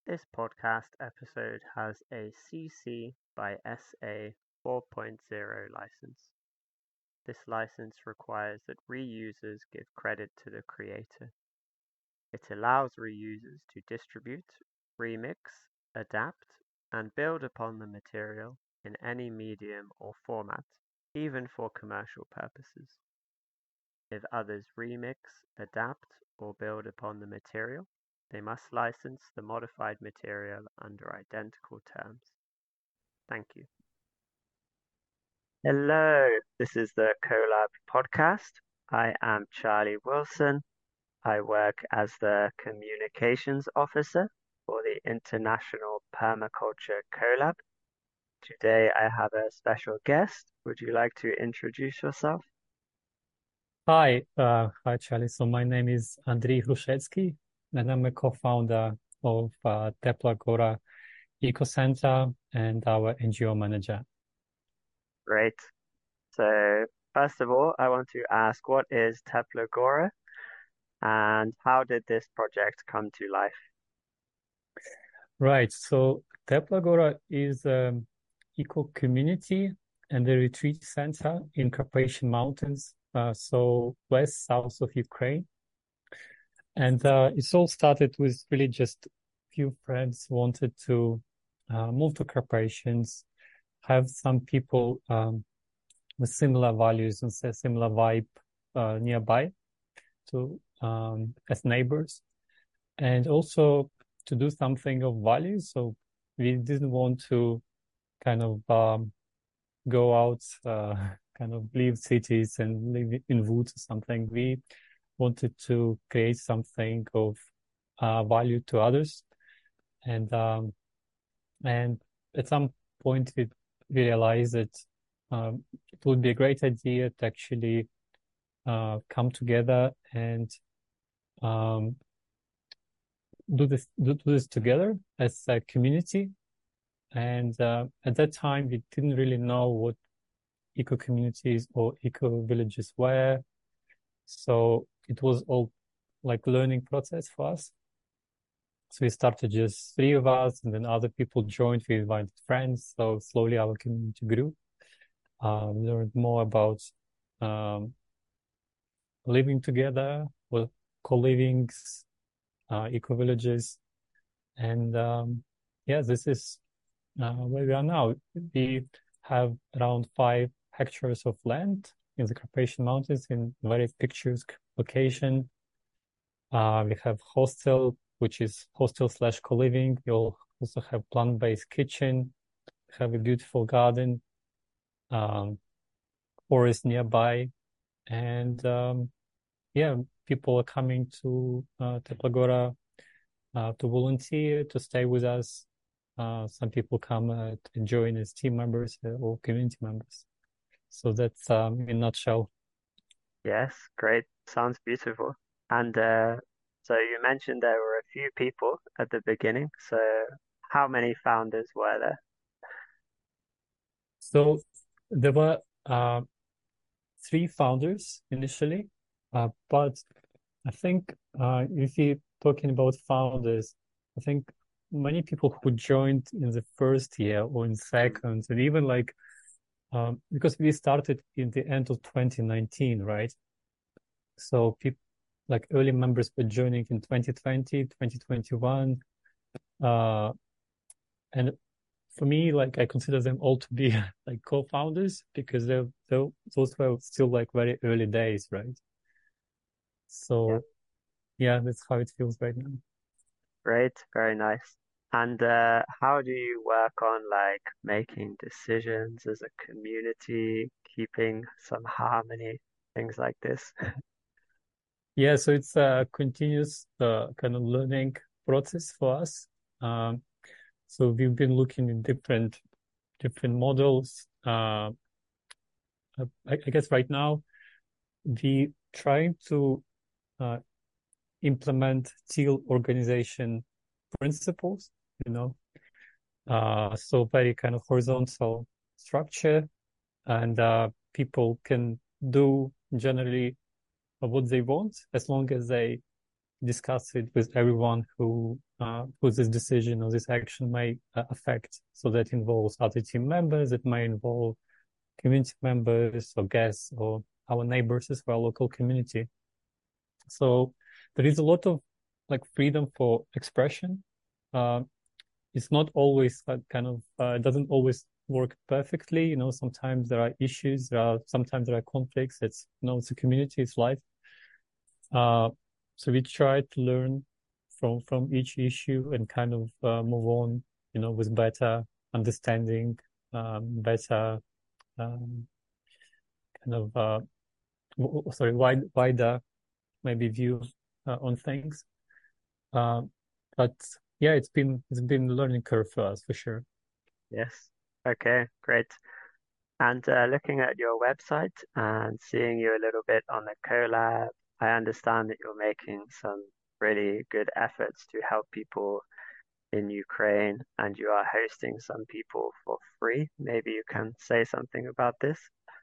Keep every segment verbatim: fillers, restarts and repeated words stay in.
This podcast episode has a C C by S A four point zero license. This license requires that reusers give credit to the creator. It allows reusers to distribute, remix, adapt, and build upon the material in any medium or format, even for commercial purposes. If others remix, adapt, or build upon the material, they must license the modified material under identical terms. Thank you. Hello, this is the Colab podcast. I am Charlie Wilson. I work as the communications officer for the International Permaculture Colab. Today I have a special guest. Would you like to introduce yourself? Hi, uh, hi Charlie. So my name is Andriy Hrushetsky, and I'm a co-founder of uh, Teplagora Eco Center and our N G O manager. Great. So first of all, I want to ask, what is Teplagora and how did this project come to life? Right. So Teplagora is an eco community and a retreat center in Carpathian Mountains, uh, so west south of Ukraine. And uh, it's all started with really just a few friends wanted to uh, move to Carpathians, have some people um, with similar values and a similar vibe uh, nearby to um, as neighbors, and also to do something of value. So we didn't want to kind of um, go out, uh, kind of leave cities and live in woods or something. We wanted to create something of uh, value to others, and um, and at some point we realized that um, it would be a great idea to actually uh, come together and um, do this do, do this together as a community. And uh, at that time, we didn't really know what eco communities or eco villages were, so it was all like learning process for us. So we started just three of us, and then other people joined. We invited friends, so slowly our community grew. Uh, we learned more about um, living together, with co-livings, uh, eco villages, and um, yeah, this is uh, where we are now. We have around five hectares of land in the Carpathian Mountains in very picturesque location. Uh, we have hostel, which is hostel slash co-living. We also have plant-based kitchen. We have a beautiful garden, um, forest nearby, and um, yeah, people are coming to uh, Teplagora uh, to volunteer, to stay with us. Uh, some people come uh, to join as team members uh, or community members. So that's um, in a nutshell. Yes, great. Sounds beautiful. And uh, so you mentioned there were a few people at the beginning. So how many founders were there? So there were uh, three founders initially, uh, but I think uh, if you're talking about founders, I think many people who joined in the first year or in second, and even like um, because we started in the end of twenty nineteen, right? So people like early members were joining in twenty twenty, twenty twenty-one. Uh, and for me, like I consider them all to be like co-founders because they're, they're those were still like very early days, right? Yeah, So yeah, that's how it feels right now. great, very nice. And uh, how do you work on like making decisions as a community, keeping some harmony, things like this? Yeah, so it's a continuous uh, kind of learning process for us. Um, so we've been looking in different different models. Uh, I, I guess right now we trying to uh, implement teal organization principles, you know. Uh, so very kind of horizontal structure, and uh, people can do generally what they want as long as they discuss it with everyone who uh, who this decision or this action may uh, affect. So that involves other team members, it may involve community members or guests or our neighbors as well, local community. So there is a lot of like freedom for expression. Uh, it's not always like kind of, uh, it doesn't always work perfectly. You know, sometimes there are issues, there are, sometimes there are conflicts. It's, you know, it's a community, it's life. Uh, so we try to learn from, from each issue and kind of uh, move on, you know, with better understanding, um, better um, kind of, uh, w- sorry, wide, wider maybe view uh, on things. Uh, but yeah, it's been it's been a learning curve for us for sure. Yes. Okay, great. And uh, looking at your website and seeing you a little bit on the collab, I understand that you're making some really good efforts to help people in Ukraine and you are hosting some people for free. Maybe you can say something about this.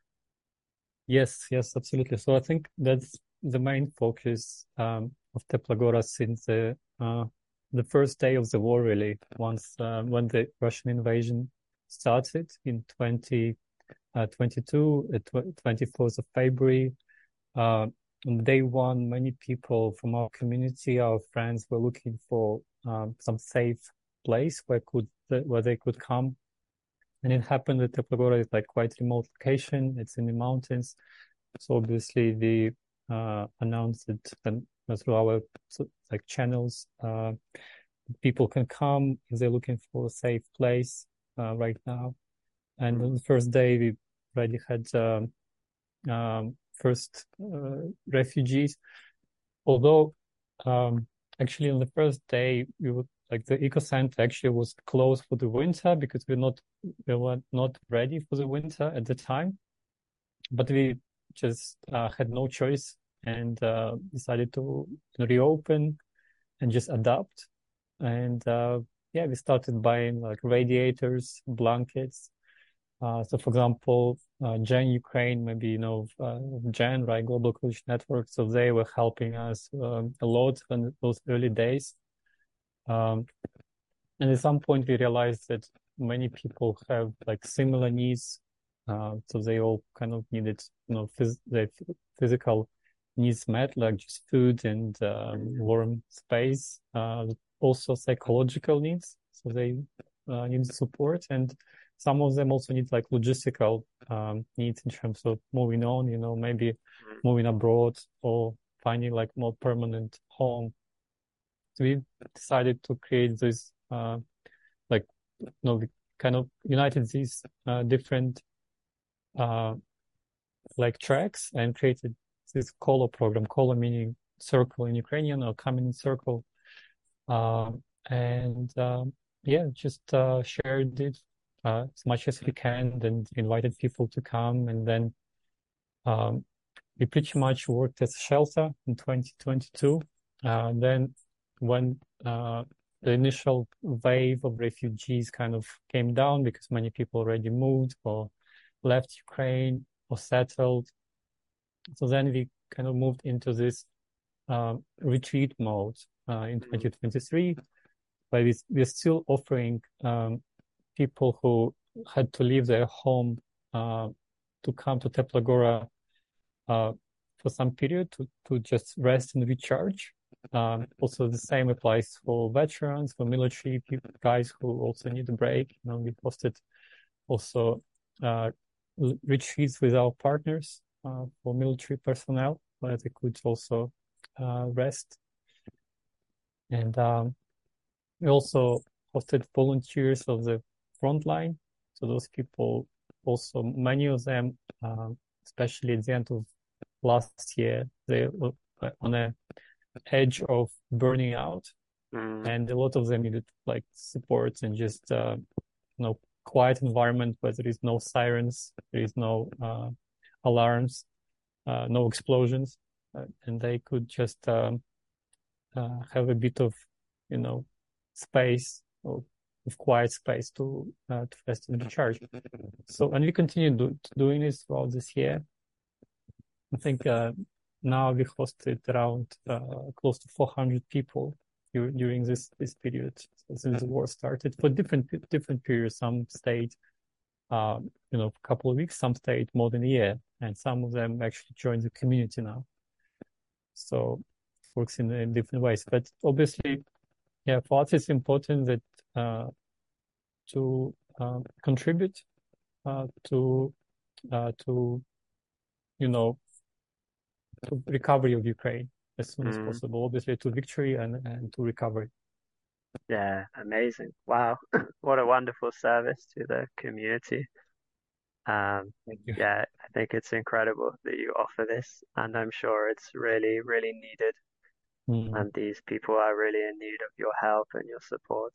Yes, yes, absolutely. So I think that's the main focus um, of Teplagora since the uh, the first day of the war, really. Once uh, when the Russian invasion started in twenty twenty-two, uh, twenty-fourth of February. Uh, on day one, many people from our community, our friends, were looking for um, some safe place where could where they could come. And it happened that Teplagora is like quite remote location. It's in the mountains. So obviously we uh, announced it and through our like channels. Uh, people can come if they're looking for a safe place uh, right now. And on the first day, we already had um, um, first uh, refugees. Although um, actually on the first day, we would like the eco center actually was closed for the winter because we're not we were not ready for the winter at the time, but we just uh, had no choice and uh, decided to reopen and just adapt. And uh, yeah, we started buying like radiators, blankets. Uh, so, for example, uh, Gen Ukraine, maybe you know uh, Gen, right? Global Coalition Network. So they were helping us um, a lot in those early days. Um, and at some point, we realized that many people have like similar needs. Uh, so they all kind of needed, you know, phys- their physical needs met, like just food and um, warm space. Uh, also psychological needs. So they uh, need support, and some of them also need like logistical um, needs in terms of moving on. You know, maybe Mm. moving abroad or finding like more permanent home. So we decided to create this, uh, like, you know, we kind of united these uh, different uh, like tracks and created this Kolo program. Kolo meaning circle in Ukrainian or coming in circle. Uh, and um, yeah, just uh, shared it uh, as much as we can and invited people to come. And then um, we pretty much worked as a shelter in twenty twenty-two. Uh, then when uh, the initial wave of refugees kind of came down because many people already moved or left Ukraine or settled. So then we kind of moved into this uh, retreat mode uh, in twenty twenty-three, where we, we're still offering um, people who had to leave their home uh, to come to Teplagora uh, for some period to, to just rest and recharge. Um, also, the same applies for veterans, for military people, guys who also need a break. You know, we hosted also uh, retreats with our partners uh, for military personnel, where they could also uh, rest. And um, we also hosted volunteers of the front line. So those people also, many of them, um, especially at the end of last year, they were on a edge of burning out. Mm. And a lot of them needed like support and just, uh, you know, quiet environment where there is no sirens, there is no uh, alarms, uh, no explosions, uh, and they could just um, uh, have a bit of, you know, space or of quiet space to uh, to rest and recharge. So, and we continue do, doing this throughout this year. I think uh, now we hosted around uh, close to four hundred people dur- during this this period. So since the war started, for different different periods, some stayed, uh, you know, a couple of weeks, some stayed more than a year, and some of them actually joined the community now. So it works in, in different ways. But obviously, yeah, for us it's important that uh, to uh, contribute uh, to uh, to you know to recovery of Ukraine as soon as Mm, possible. Obviously, to victory and and to recovery. yeah, amazing. Wow. What a wonderful service to the community. Um, Thank you. yeah, I think it's incredible that you offer this, and I'm sure it's really, really needed. Mm. And these people are really in need of your help and your support.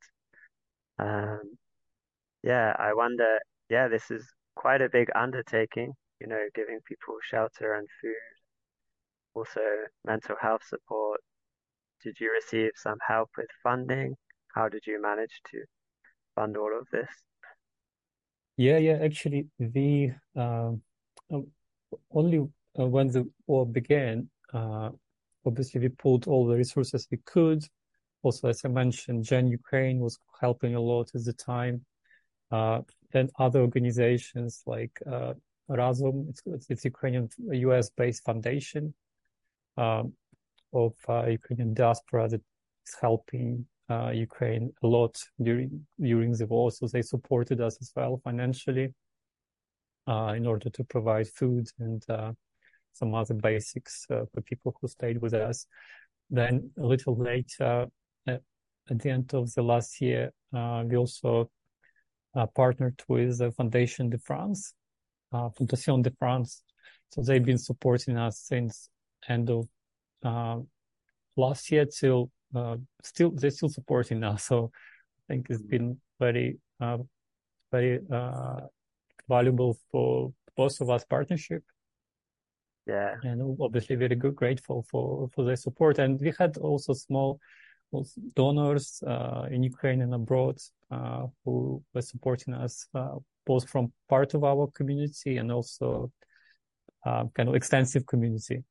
Um, yeah, I wonder, yeah, this is quite a big undertaking, you know, giving people shelter and food, also mental health support. Did you receive some help with funding? How did you manage to fund all of this? Yeah, yeah. Actually, the um, uh, only uh, when the war began, uh, obviously we pulled all the resources we could. Also, as I mentioned, Gen Ukraine was helping a lot at the time. Uh, then other organizations like uh, Razom, it's, it's Ukrainian U S-based foundation um, of uh, Ukrainian diaspora that is helping uh, Ukraine a lot during during the war. So they supported us as well financially uh, in order to provide food and uh, some other basics uh, for people who stayed with us. Then a little later, uh, at the end of the last year, uh, we also uh, partnered with the Fondation de France, uh, Fondation de France. So they've been supporting us since end of uh, last year till uh, still they're still supporting us. So I think it's been very uh, very uh, valuable for both of us partnership, Yeah, and obviously very good, grateful for for their support. And we had also small donors uh, in Ukraine and abroad uh, who were supporting us uh, both from part of our community and also uh, kind of extensive community.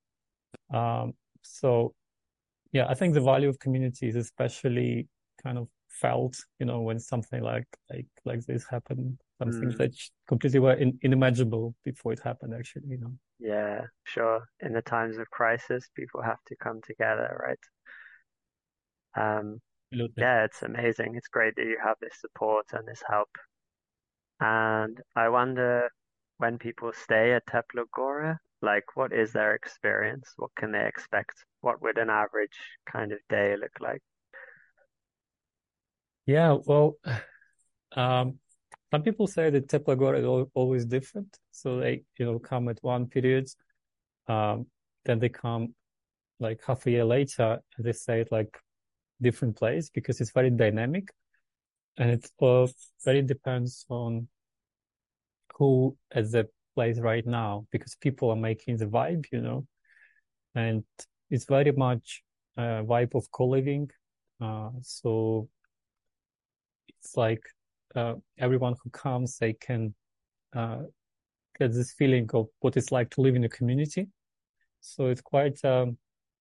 Um, so yeah, I think the value of community is especially kind of felt, you know, when something like like like this happened, some things mm, that completely were in, unimaginable before it happened, actually, you know. yeah, sure. In the times of crisis, people have to come together, right? Um, Absolutely. yeah, it's amazing. It's great that you have this support and this help. And I wonder when people stay at Teplogora, like what is their experience? What can they expect? What would an average kind of day look like? Yeah, well, um, some people say that Teplagora is al always different. So they, you know, come at one period, um, then they come like half a year later, and they say it like different place because it's very dynamic, and it uh, very depends on who at the place right now, because people are making the vibe, you know, and it's very much a vibe of co-living. Uh, so it's like uh, everyone who comes, they can uh, get this feeling of what it's like to live in a community. So it's quite um,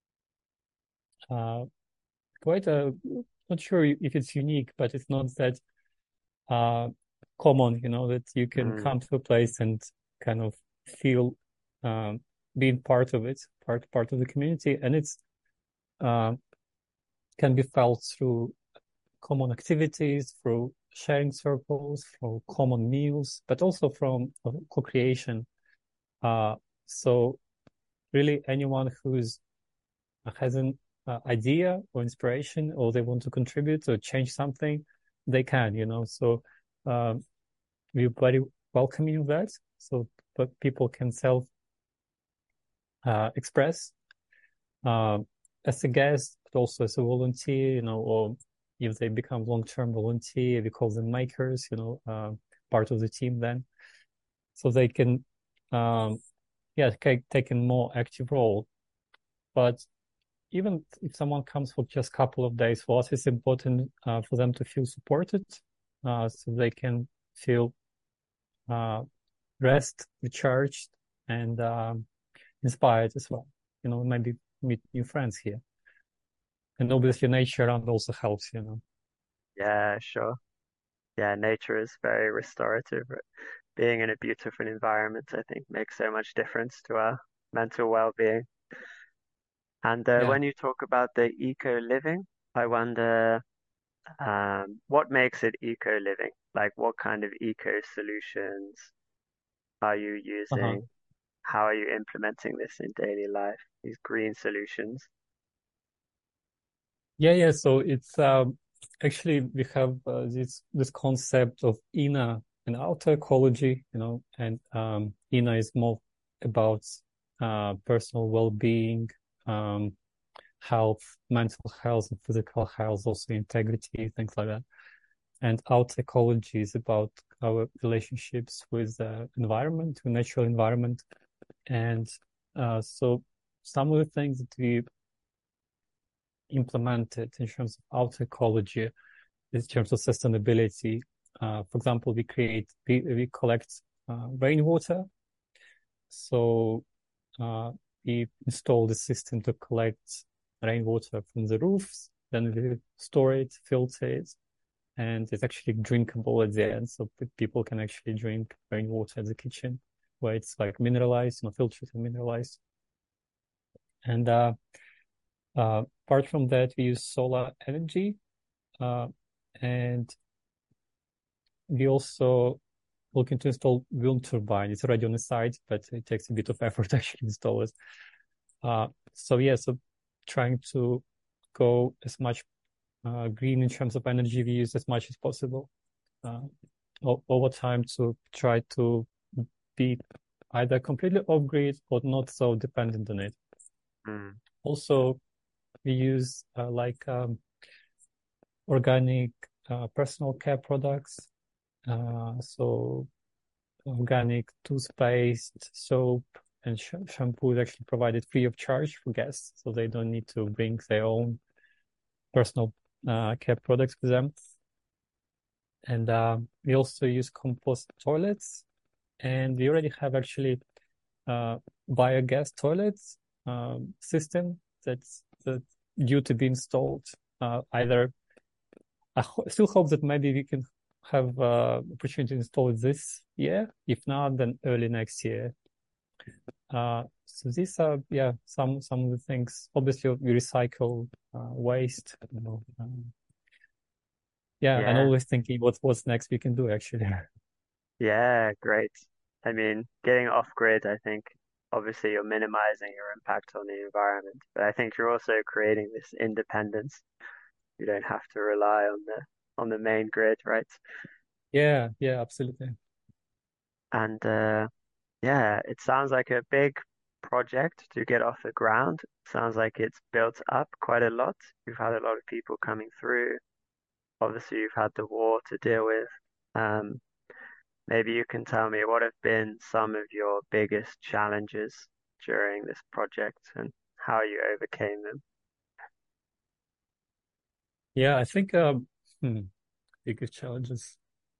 uh, quite a not sure if it's unique, but it's not that uh, common, you know, that you can Mm, come to a place and kind of feel um, being part of it, part part of the community, and it's uh, can be felt through common activities, through sharing circles, through common meals, but also from uh, co-creation. Uh, so really, anyone who's has an uh, idea or inspiration, or they want to contribute or change something, they can, you know. So um, we're very welcoming of that. So but people can self uh, express uh, as a guest, but also as a volunteer, you know, or if they become long-term volunteer, we call them makers, you know, uh, part of the team then. So they can, um, yeah, take a more active role. But even if someone comes for just a couple of days, for us, it's important uh, for them to feel supported, uh, so they can feel uh, rest, recharged, and um, inspired as well. you know, maybe meet new friends here. And obviously nature around also helps, you know. Yeah, sure. Yeah, nature is very restorative. Being in a beautiful environment, I think, makes so much difference to our mental well-being. And uh, Yeah. when you talk about the eco living, I wonder um, what makes it eco living? Like, what kind of eco solutions are you Uh-huh. using? How are you implementing this in daily life? These green solutions. Yeah, yeah. So it's um actually we have uh, this this concept of inner and outer ecology, you know, and um inner is more about uh personal well-being, um health, mental health and physical health, also integrity, things like that. And outer ecology is about our relationships with the environment, with natural environment. And uh so some of the things that we implemented in terms of outer ecology, in terms of sustainability. Uh, for example, we create, we, we collect uh, rainwater. So uh, we install the system to collect rainwater from the roofs. Then we store it, filter it, and it's actually drinkable at the end. So people can actually drink rainwater at the kitchen, where it's like mineralized, you know, filtered and mineralized. And uh, uh, apart from that, we use solar energy. Uh, and we also looking to install wind turbine. It's already on the site, but it takes a bit of effort to actually install it. Uh, so yeah, so trying to go as much uh, green in terms of energy we use as much as possible uh, over time to try to be either completely off grid or not so dependent on it. Mm. Also, we use uh, like um, organic uh, personal care products. Uh, so organic toothpaste, soap, and sh shampoo is actually provided free of charge for guests, so they don't need to bring their own personal uh, care products with them. And uh, we also use compost toilets, and we already have actually uh, biogas toilets um, system that's, that's due to be installed. Uh, either I ho still hope that maybe we can have uh, opportunity to install it this year. If not, then early next year. Uh, so these are, yeah, some some of the things. Obviously, we recycle uh, waste, you know. Um, yeah, and Yeah, always thinking what's what's next we can do actually. yeah, great. I mean, getting off grid, I think obviously you're minimizing your impact on the environment, but I think you're also creating this independence. You don't have to rely on the on the main grid, right? Yeah, yeah, absolutely. And uh, yeah, it sounds like a big project to get off the ground. Sounds like it's built up quite a lot. You've had a lot of people coming through. Obviously, you've had the war to deal with. Um, maybe you can tell me what have been some of your biggest challenges during this project and how you overcame them. Yeah, I think um, hmm, biggest challenges.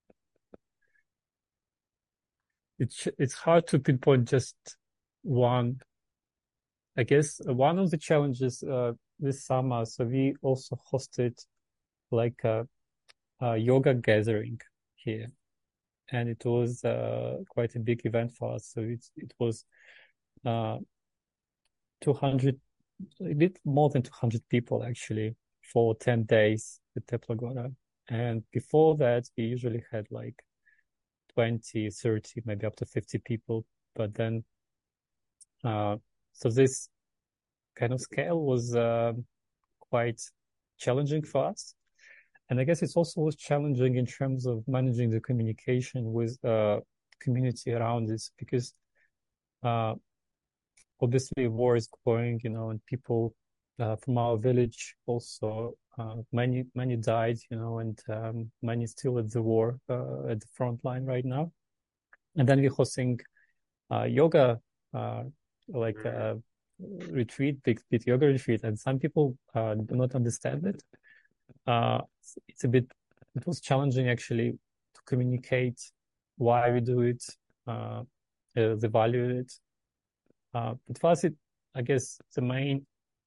It's it's hard to pinpoint just one. I guess one of the challenges uh, this summer, so we also hosted like a, a yoga gathering here, and it was uh, quite a big event for us. So it it was uh, two hundred, a bit more than two hundred people actually for ten days at Teplagora. And before that, we usually had like twenty, thirty, maybe up to fifty people. But then, uh, so this kind of scale was uh, quite challenging for us. And I guess it's also was challenging in terms of managing the communication with uh community around this because uh obviously war is going, you know, and people uh, from our village also uh, many many died, you know, and um, many still at the war uh, at the front line right now. And then we're hosting uh, yoga uh, like Mm. a retreat, big big yoga retreat, and some people uh, do not understand it. Uh, it's, it's a bit it was challenging actually to communicate why we do it, uh, uh, the value of it. Uh, but for us, it I guess the main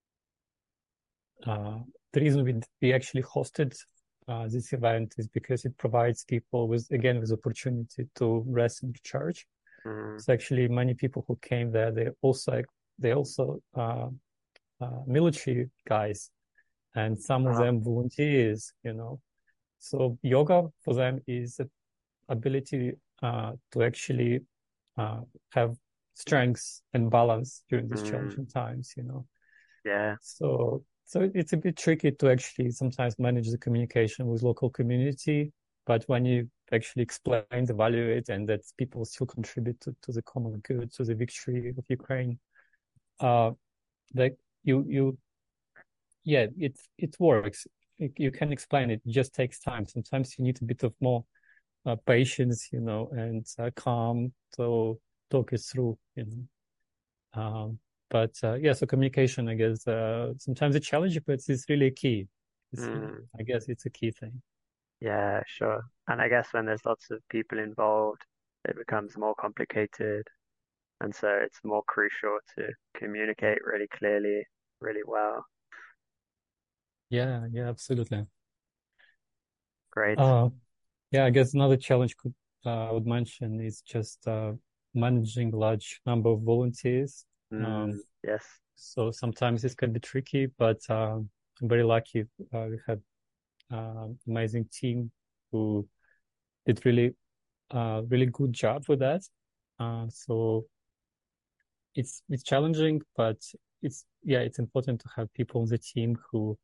uh, the reason we we actually hosted uh, this event is because it provides people with again with opportunity to rest and recharge. Mm. So actually, many people who came there, they also they also uh, uh, military guys, and some of Oh. them volunteers. You know, so yoga for them is the ability uh, to actually uh, have strength and balance during these Mm. challenging times. You know, Yeah. so so it's a bit tricky to actually sometimes manage the communication with local community, but when you actually explain the value of it and that people still contribute to, to the common good, to the victory of Ukraine, uh, like you you yeah, it it works. It, you can explain it. It just takes time. Sometimes you need a bit of more uh, patience, you know, and uh, calm to talk it through, you know. Um, but uh, yeah, so communication, I guess, uh, sometimes a challenge, but it's really key. It's, Mm. I guess it's a key thing. Yeah, sure. And I guess when there's lots of people involved, it becomes more complicated. And so it's more crucial to communicate really clearly, really well. Yeah, yeah, absolutely. Great. Uh, yeah, I guess another challenge could uh, I would mention is just uh, managing large number of volunteers. Um, Mm. Yes. so sometimes this can be tricky, but uh, I'm very lucky. Uh, we had uh, amazing team who did really, uh, really good job with that. Uh, so it's it's challenging, but it's yeah, it's important to have people on the team who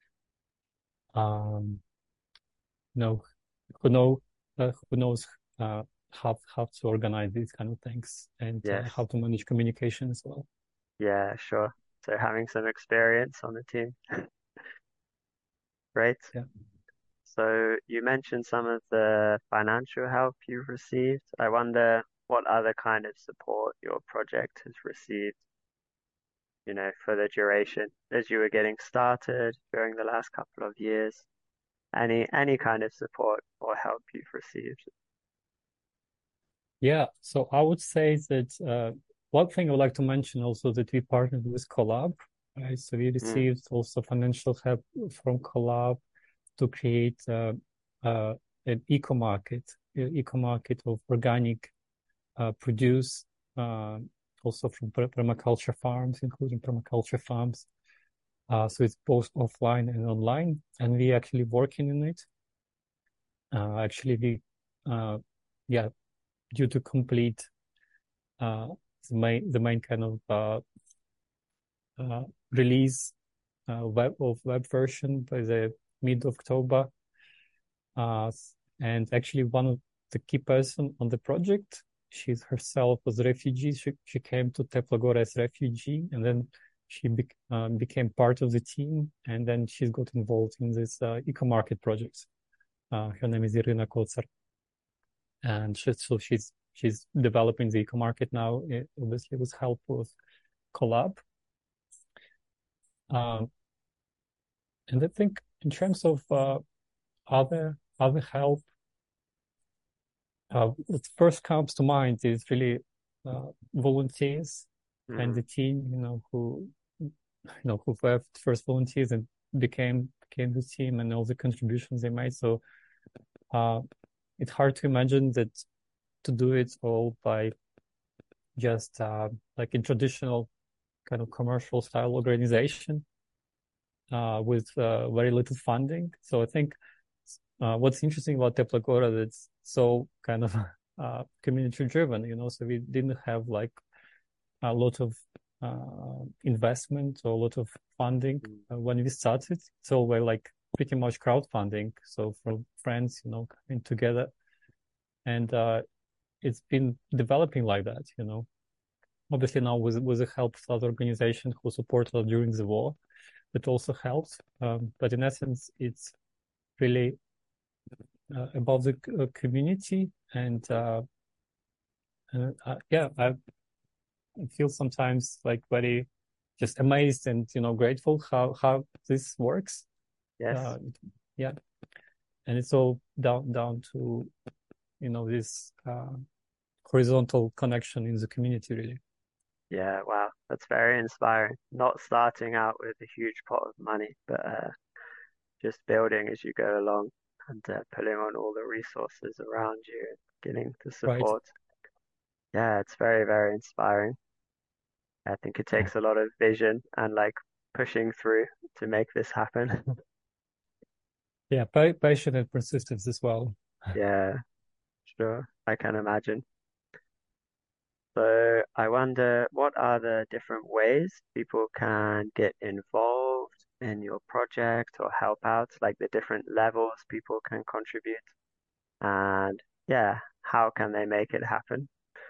um know who know uh, who knows uh, how how to organize these kind of things and uh, Yes. how to manage communication as well. Yeah, sure. So having some experience on the team. Great. Yeah. So you mentioned some of the financial help you've received. I wonder what other kind of support your project has received, you know, for the duration as you were getting started during the last couple of years. Any any kind of support or help you've received. Yeah, so I would say that uh, one thing I would like to mention also that we partnered with Collab, right? So we Mm. received also financial help from Collab to create uh, uh, an eco market, eco market of organic uh, produce, uh, also from permaculture farms, including permaculture farms. Uh, so it's both offline and online, and we actually working in it. Uh, actually, we, uh, yeah, due to complete uh, the main the main kind of uh, uh, release uh, web of web version by the mid October. Uh, and actually, one of the key person on the project, she's herself was a refugee. She she came to Teplagora as refugee, and then she be, uh, became part of the team, and then she's got involved in this uh, eco market projects. Uh, her name is Irina Kotsar, and she, so she's she's developing the eco market now, obviously with help with Collab. Um, and I think in terms of uh, other other help, uh, what first comes to mind is really uh, volunteers and Mm. the team, you know, who you know who were first volunteers and became became the team and all the contributions they made. So uh, it's hard to imagine that to do it all by just uh, like in traditional kind of commercial style organization uh, with uh, very little funding. So I think uh, what's interesting about Teplagora that's so kind of uh, community driven, you know, so we didn't have like a lot of uh, investment or a lot of funding Mm. uh, when we started. So we're like pretty much crowdfunding. So from friends, you know, coming together. And uh, it's been developing like that, you know. Obviously now with, with the help of other organizations who supported us during the war, it also helps. Um, but in essence, it's really uh, about the uh, community and uh, uh, uh, yeah, I feel sometimes like very just amazed and you know grateful how how this works. Yes. Uh, yeah, and it's all down down to you know this uh, horizontal connection in the community really. Yeah, wow, that's very inspiring. Not starting out with a huge pot of money, but uh, just building as you go along and uh, pulling on all the resources around you and getting the Right. support. Yeah, it's very, very inspiring. I think it Yeah. takes a lot of vision and like pushing through to make this happen. Yeah, pa patience and persistence as well. Yeah, sure. I can imagine. So I wonder what are the different ways people can get involved in your project or help out, like the different levels people can contribute, and yeah, how can they make it happen?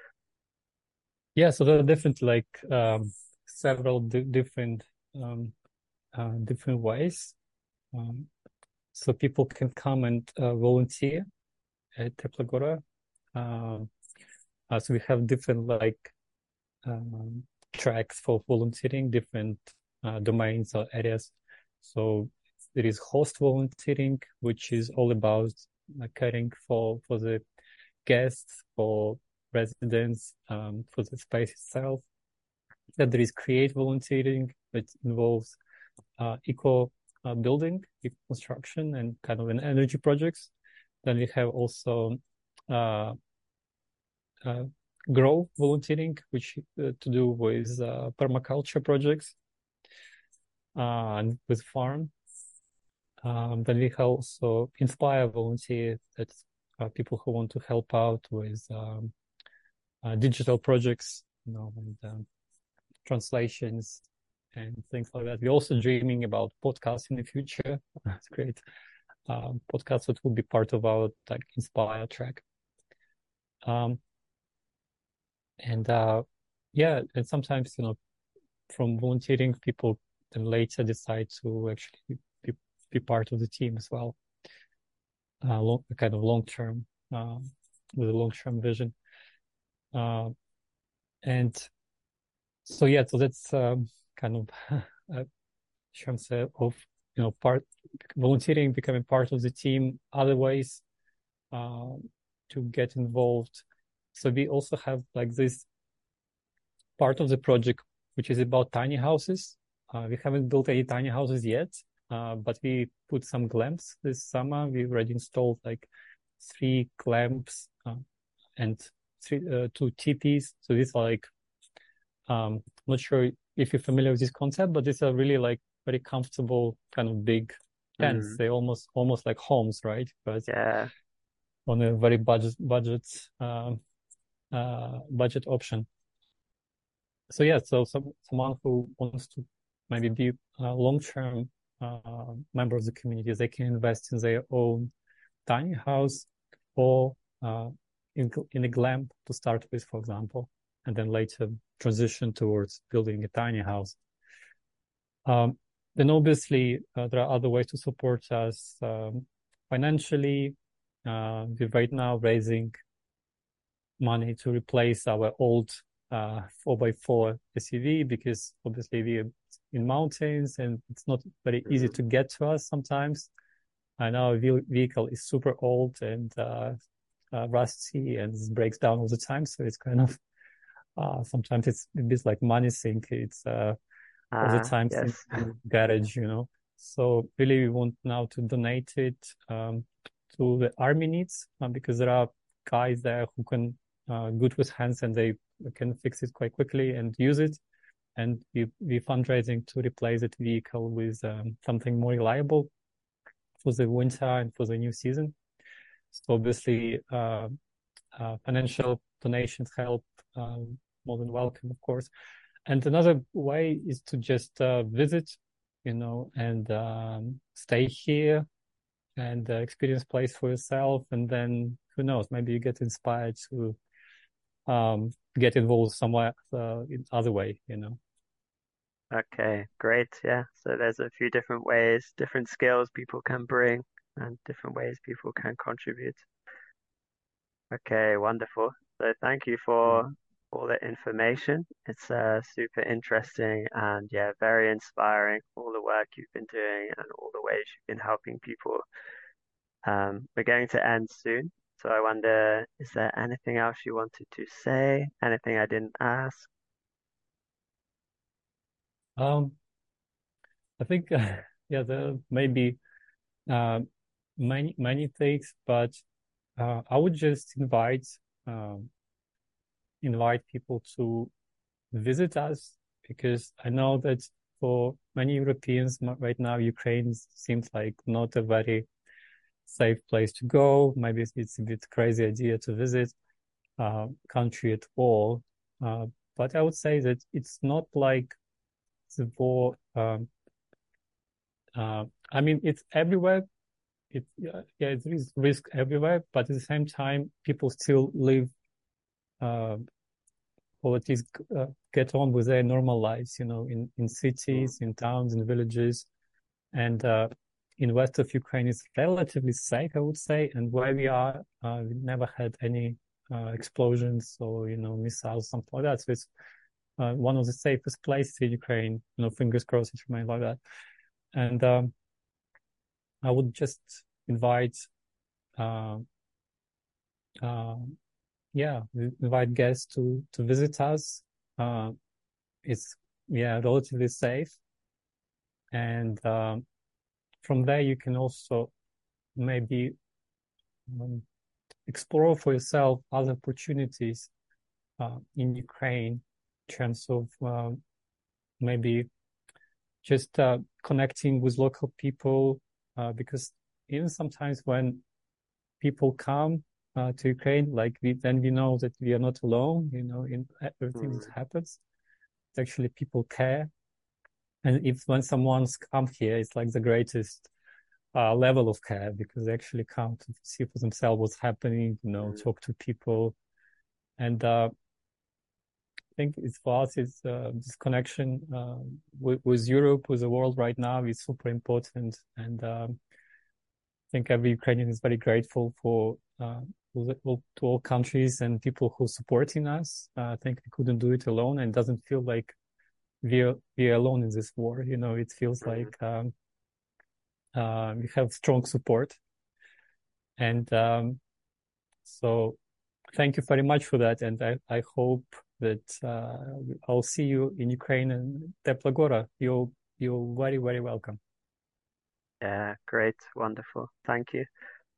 Yeah, so there are different like um, several di different um, uh, different ways. Um, so people can come and uh, volunteer at Teplagora. Um, uh, so we have different like um, tracks for volunteering, different uh, domains or areas. So there is host volunteering, which is all about uh, caring for for the guests, for residents, um, for the space itself. Then there is create volunteering, which involves uh, eco uh, building, eco construction, and kind of an energy projects. Then we have also uh, uh, grow volunteering, which uh, to do with uh, permaculture projects uh, and with farm. Um, then we have also inspire volunteer, that's uh, people who want to help out with um, uh, digital projects, you know, and um, translations and things like that. We're also dreaming about podcasts in the future. That's great. Um, podcasts that will be part of our like inspire track. Um, and uh, yeah, and sometimes you know from volunteering, people then later decide to actually be, be part of the team as well. Uh, long, kind of long term, uh, with a long term vision. Uh, and so yeah, so that's um, kind of a terms of you know part volunteering, becoming part of the team. Other ways uh, to get involved. So we also have like this part of the project which is about tiny houses. Uh, we haven't built any tiny houses yet, uh, but we put some clamps this summer. We already installed like three clamps uh, and three uh, two teepees. So these are like um, I'm not sure if you're familiar with this concept, but these are really like very comfortable kind of big tents. Mm, They almost almost like homes, right? But yeah. on a very budget budget uh, uh, budget option. So yeah, so some someone who wants to maybe be a long-term uh, member of the community, they can invest in their own tiny house or uh, in in a glamp to start with, for example, and then later transition towards building a tiny house. Um, then obviously uh, there are other ways to support us um, financially. Uh, we're right now raising money to replace our old uh, four by four S U V because obviously we're in mountains and it's not very easy Mm, to get to us sometimes. And our vehicle is super old and uh, uh, rusty and it breaks down all the time. So it's kind of uh, sometimes it's a bit like money sink. It's uh, all the ah, time in, yes. in garage, you know. So really, we want now to donate it um, to the army needs uh, because there are guys there who can uh, good with hands and they can fix it quite quickly and use it. And we we fundraising to replace that vehicle with um, something more reliable for the winter and for the new season. So obviously, uh, uh, financial donations help uh, more than welcome, of course. And another way is to just uh, visit, you know, and um, stay here and uh, experience place for yourself. And then who knows, maybe you get inspired to um, get involved somewhere uh, in other way, you know. Okay, great. Yeah. So there's a few different ways, different skills people can bring, and different ways people can contribute. Okay, wonderful. So thank you for all the information. It's uh, super interesting and yeah, very inspiring. All the work you've been doing and all the ways you've been helping people. Um, we're going to end soon. So I wonder, is there anything else you wanted to say? Anything I didn't ask? Um, I think, uh, yeah, there may be uh, many, many things, but uh, I would just invite um, invite people to visit us because I know that for many Europeans right now, Ukraine seems like not a very safe place to go. Maybe it's a bit crazy idea to visit uh, country at all. Uh, but I would say that it's not like the war. Um, uh, I mean, it's everywhere. It yeah, yeah, there is risk everywhere, but at the same time, people still live, uh, or at least uh, get on with their normal lives. You know, in in Mm, cities, in towns, in villages, and uh, in west of Ukraine is relatively safe, I would say. And where we are, uh, we never had any uh, explosions or you know missiles, something like that. So it's uh, one of the safest places in Ukraine. You know, fingers crossed it remains like that. And um, I would just invite, uh, uh, yeah, invite guests to to visit us. Uh, it's yeah, relatively safe, and um, from there you can also maybe um, explore for yourself other opportunities uh, in Ukraine in terms of uh, maybe just uh, connecting with local people uh, because even sometimes when people come uh, to Ukraine, like we, then we know that we are not alone, you know, in everything that mm, happens. It's actually people care. And if when someone's come here, it's like the greatest uh, level of care because they actually come to see for themselves what's happening, you know, mm, talk to people. And uh, I think it's for us, it's uh, this connection uh, with, with Europe, with the world right now is super important. And um, I think every Ukrainian is very grateful for uh, to all countries and people who are supporting us. Uh, I think we couldn't do it alone, and it doesn't feel like we're we're alone in this war. You know, it feels mm. like um, uh, we have strong support, and um, so thank you very much for that. And I I hope that uh, I'll see you in Ukraine and Teplagora. You're you're very very welcome. Yeah, great, wonderful. Thank you.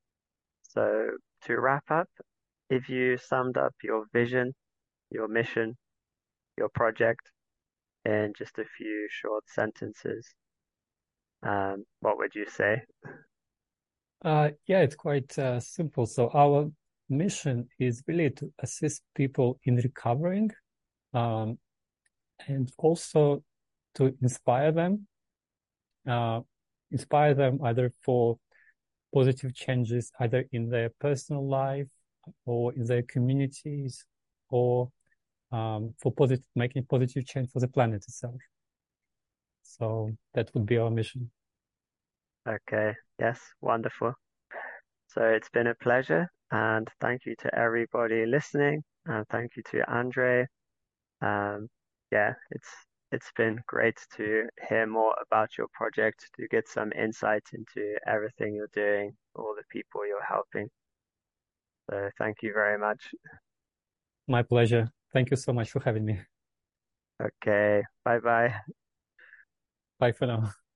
So to wrap up, if you summed up your vision, your mission, your project in just a few short sentences, um, what would you say? Uh, yeah, it's quite uh, simple. So our mission is really to assist people in recovering, um, and also to inspire them, uh, inspire them either for positive changes, either in their personal life or in their communities, or um, for positive, making positive change for the planet itself. So that would be our mission. Okay, yes, wonderful. So it's been a pleasure, and thank you to everybody listening, and thank you to Andre. Um, yeah, it's it's been great to hear more about your project, to get some insight into everything you're doing, all the people you're helping. So thank you very much. My pleasure. Thank you so much for having me. Okay, bye bye. Bye for now.